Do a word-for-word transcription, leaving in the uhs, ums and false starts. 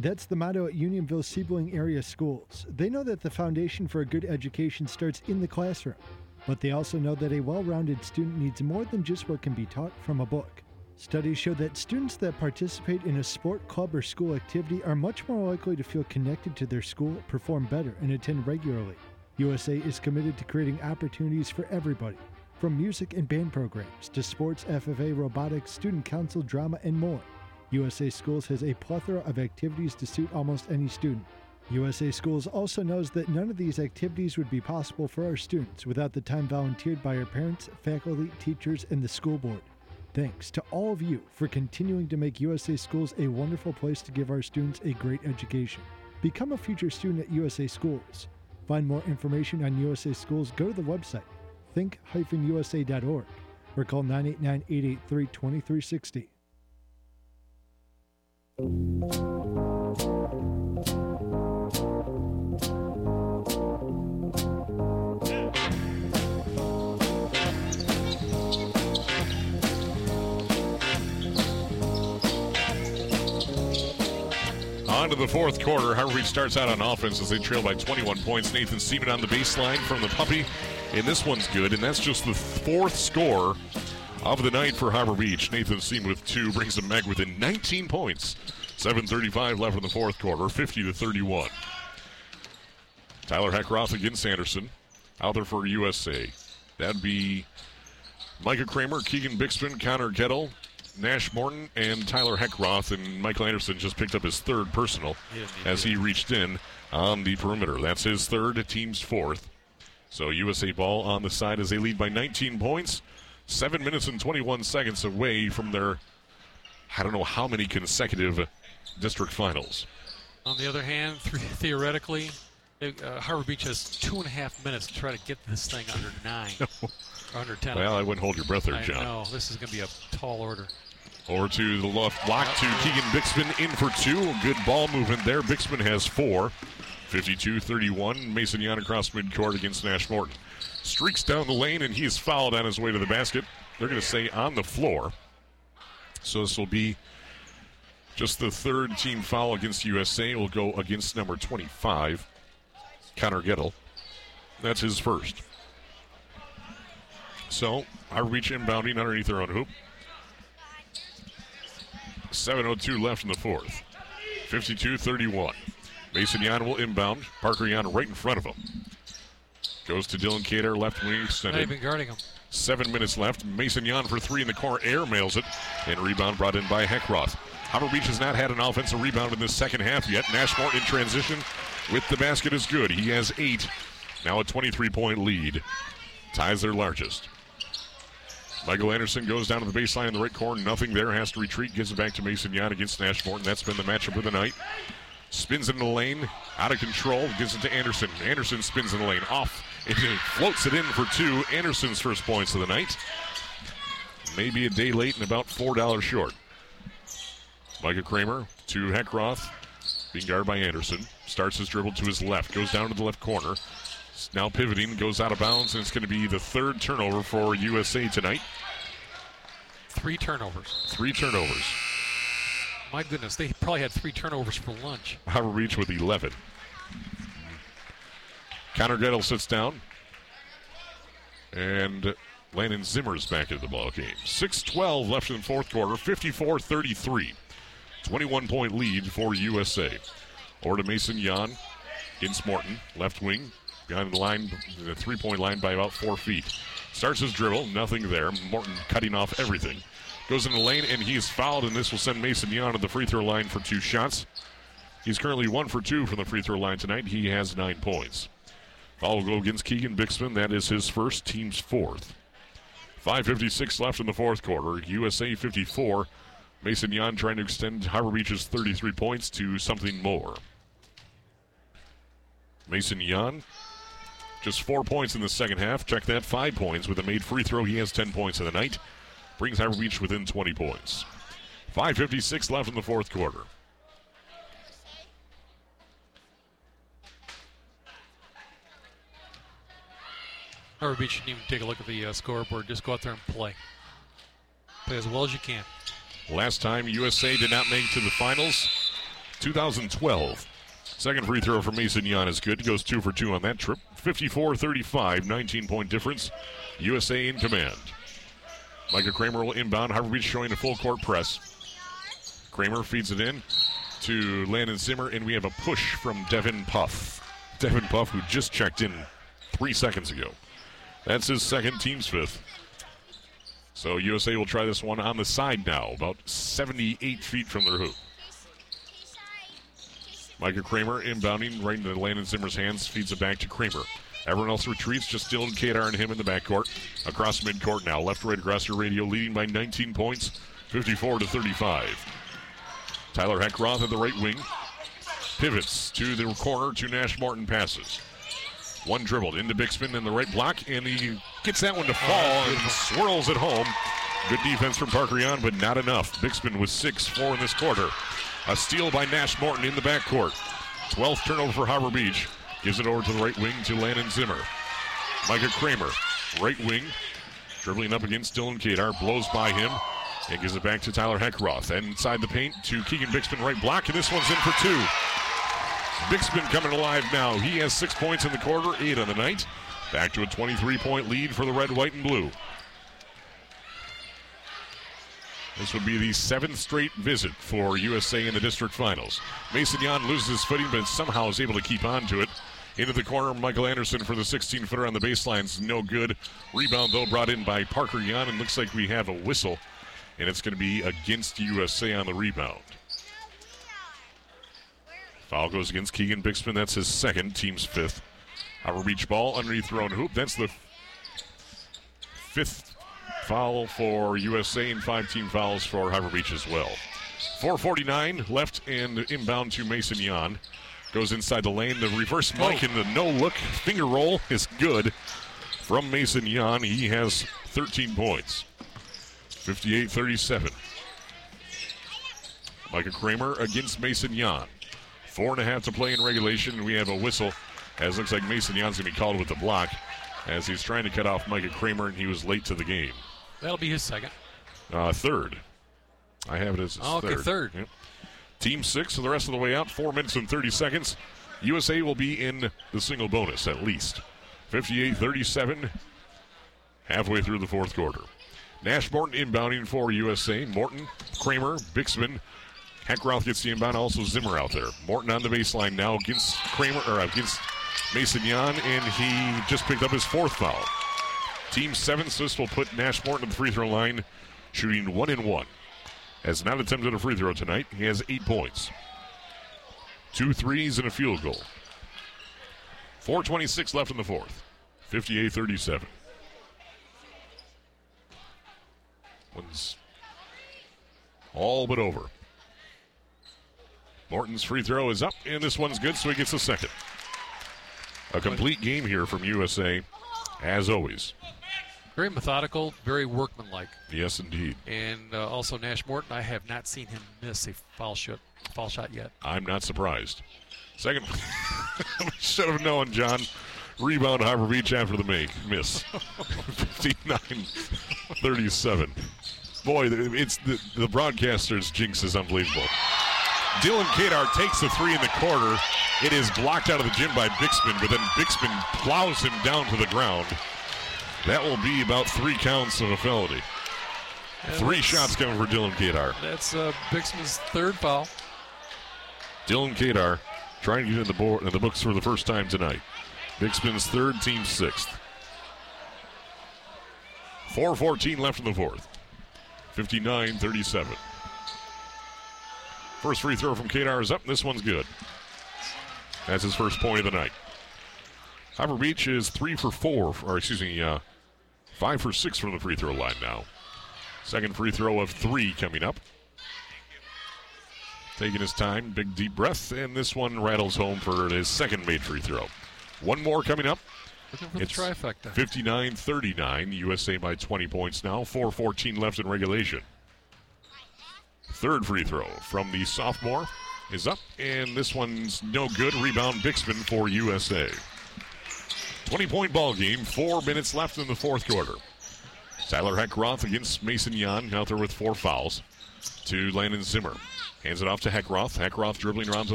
That's the motto at Unionville-Siebling area schools. They know that the foundation for a good education starts in the classroom, but they also know that a well-rounded student needs more than just what can be taught from a book. Studies show that students that participate in a sport, club, or school activity are much more likely to feel connected to their school, perform better, and attend regularly. U S A is committed to creating opportunities for everybody, from music and band programs to sports, F F A, robotics, student council, drama, and more. U S A Schools has a plethora of activities to suit almost any student. U S A Schools also knows that none of these activities would be possible for our students without the time volunteered by our parents, faculty, teachers, and the school board. Thanks to all of you for continuing to make U S A Schools a wonderful place to give our students a great education. Become a future student at U S A Schools. Find more information on U S A Schools, go to the website, think dash U S A dot org, or call nine eight nine, eight eight three, two three six zero. On to the fourth quarter. Harbor Beach starts out on offense as they trail by twenty-one points. Nathan Seaman on the baseline from the puppy, and this one's good, and that's just the fourth score of the night for Harbor Beach. Nathan Seaman with two brings them back within nineteen points. seven thirty-five left in the fourth quarter, fifty to thirty-one. Tyler Heckroth against Anderson. Out there for U S A. That'd be Micah Kramer, Keegan Bixman, Connor Gettle, Nash Morton, and Tyler Heckroth. And Michael Anderson just picked up his third personal as he reached in on the perimeter. That's his third, team's fourth. So U S A ball on the side as they lead by nineteen points. Seven minutes and twenty-one seconds away from their, I don't know how many consecutive district finals. On the other hand, th- theoretically, it, uh, Harbor Beach has two and a half minutes to try to get this thing under nine, or under ten. Well, I wouldn't hold your breath there, John. I know. This is going to be a tall order. Over to the left block to Keegan Bixman in for two. Good ball movement there. Bixman has four. fifty-two thirty-one. Mason Yan across midcourt against Nash Morton. Streaks down the lane, and he's fouled on his way to the basket. They're going to say on the floor. So this will be just the third team foul against U S A. Will go against number twenty-five, Connor Gettle. That's his first. So, Harbor Beach inbounding underneath their own hoop. seven oh two left in the fourth. fifty-two thirty-one. Mason Yan will inbound. Parker Yan right in front of him. Goes to Dylan Cater, left wing extended. Not even guarding him. Seven minutes left. Mason Yan for three in the corner. Air mails it. And rebound brought in by Heckroth. Harbor Beach has not had an offensive rebound in this second half yet. Nash Morton in transition with the basket is good. He has eight. Now a twenty-three point lead. Ties their largest. Michael Anderson goes down to the baseline in the right corner. Nothing there. Has to retreat. Gives it back to Mason Yan against Nash Morton. That's been the matchup of the night. Spins in the lane. Out of control. Gives it to Anderson. Anderson spins in the lane. Off. It floats it in for two. Anderson's first points of the night. Maybe a day late and about four dollars short. Micah Kramer to Heckroth. Being guarded by Anderson. Starts his dribble to his left. Goes down to the left corner. Now pivoting, goes out of bounds, and it's going to be the third turnover for U S A tonight. Three turnovers. Three turnovers. My goodness, they probably had three turnovers for lunch. Harbor Beach with eleven. Connor Gettle sits down. And Landon Zimmer's back into the ball game. six twelve left in the fourth quarter, fifty-four thirty-three. twenty-one point lead for U S A. Over to Mason Yan against Morton, left wing. Behind the line, the three-point line by about four feet. Starts his dribble, nothing there. Morton cutting off everything. Goes in the lane, and he is fouled, and this will send Mason Yan to the free throw line for two shots. He's currently one for two from the free throw line tonight. He has nine points. Foul will go against Keegan Bixman. That is his first, team's fourth. five fifty-six left in the fourth quarter. U S A fifty-four. Mason Yan trying to extend Harbor Beach's thirty-three points to something more. Mason Yan, just four points in the second half. Check that, five points. With a made free throw, he has ten points in the night. Brings Harbor Beach within twenty points. five fifty-six left in the fourth quarter. Harbor Beach shouldn't even take a look at the uh, scoreboard. Just go out there and play. Play as well as you can. Last time U S A did not make to the finals, two thousand twelve. Second free throw from Mason Yan is good. Goes two for two on that trip. fifty-four thirty-five, nineteen-point difference. U S A in command. Micah Kramer will inbound. Harbor Beach showing a full court press. Kramer feeds it in to Landon Zimmer, and we have a push from Devin Puff. Devin Puff, who just checked in three seconds ago. That's his second, team's fifth. So U S A will try this one on the side now, about seventy-eight feet from their hoop. Micah Kramer inbounding right into Landon Zimmer's hands, feeds it back to Kramer. Everyone else retreats, just Dylan Kadar and him in the backcourt. Across midcourt now, left right across your radio, leading by nineteen points, fifty-four to thirty-five. Tyler Heckroth at the right wing. Pivots to the corner to Nash Morton passes. One dribbled into Bixman in the right block, and he gets that one to fall and swirls it home. Good defense from Parker Yan, but not enough. Bixman with six four in this quarter. A steal by Nash Morton in the backcourt. twelfth turnover for Harbor Beach. Gives it over to the right wing to Landon Zimmer. Micah Kramer, right wing, dribbling up against Dylan Kadar, blows by him, and gives it back to Tyler Heckroth. And inside the paint to Keegan Bixman, right block, and this one's in for two. Bixman coming alive now. He has six points in the quarter, eight on the night. Back to a twenty-three-point lead for the red, white, and blue. This would be the seventh straight visit for U S A in the district finals. Mason Yan loses his footing, but somehow is able to keep on to it. Into the corner, Michael Anderson for the sixteen-footer on the baseline is no good. Rebound, though, brought in by Parker Yan, and looks like we have a whistle, and it's going to be against U S A on the rebound. Foul goes against Keegan Bixman. That's his second, team's fifth. Harbor Beach ball underneath their own hoop. That's the fifth foul for U S A and five team fouls for Harbor Beach as well. four forty-nine left and inbound to Mason Yan. Goes inside the lane. The reverse Mike and the no-look finger roll is good from Mason Yan. He has thirteen points. fifty-eight thirty-seven. Micah Kramer against Mason Yan. Four and a half to play in regulation. We have a whistle as it looks like Mason Yan's going to be called with the block as he's trying to cut off Micah Kramer, and he was late to the game. That'll be his second. Uh, third. I have it as his oh, okay, third. third. Yep. Team six, so the rest of the way out, four minutes and thirty seconds. U S A will be in the single bonus at least. fifty-eight thirty-seven, halfway through the fourth quarter. Nash Morton inbounding for U S A. Morton, Kramer, Bixman. Heckroth gets the inbound, also Zimmer out there. Morton on the baseline now against Kramer, or against Mason Yan, and he just picked up his fourth foul. Team seven, so this will put Nash Morton at the free throw line, shooting one and one. Has not attempted a free throw tonight. He has eight points. Two threes and a field goal. four twenty-six left in the fourth. fifty-eight thirty-seven. One's all but over. Morton's free throw is up, and this one's good, so he gets a second. A complete game here from U S A, as always. Very methodical, very workmanlike. Yes, indeed. And uh, also Nash Morton, I have not seen him miss a foul shot, foul shot yet. I'm not surprised. Second, should have known, John. Rebound Harbor Beach after the make. Miss. fifty-nine thirty-seven. Boy, it's the, the broadcaster's jinx is unbelievable. Dylan Kadar takes the three in the quarter. It is blocked out of the gym by Bixman, but then Bixman plows him down to the ground. That will be about three counts of a felony. And three shots coming for Dylan Kadar. That's uh, Bixman's third foul. Dylan Kadar trying to get in the, board, in the books for the first time tonight. Bixman's third, team sixth. four fourteen left in the fourth. fifty-nine thirty-seven. First free throw from Kadar is up. This one's good. That's his first point of the night. Harbor Beach is three for four, or excuse me, uh, five for six from the free throw line now. Second free throw of three coming up. Taking his time, big deep breath, and this one rattles home for his second made free throw. One more coming up. Looking for It's the trifecta. fifty-nine thirty-nine, U S A by twenty points now. four fourteen left in regulation. Third free throw from the sophomore is up, and this one's no good. Rebound Bixman for U S A. twenty-point ball game, four minutes left in the fourth quarter. Tyler Heckroth against Mason Yan, out there with four fouls, to Landon Zimmer. Hands it off to Heckroth. Heckroth dribbling around to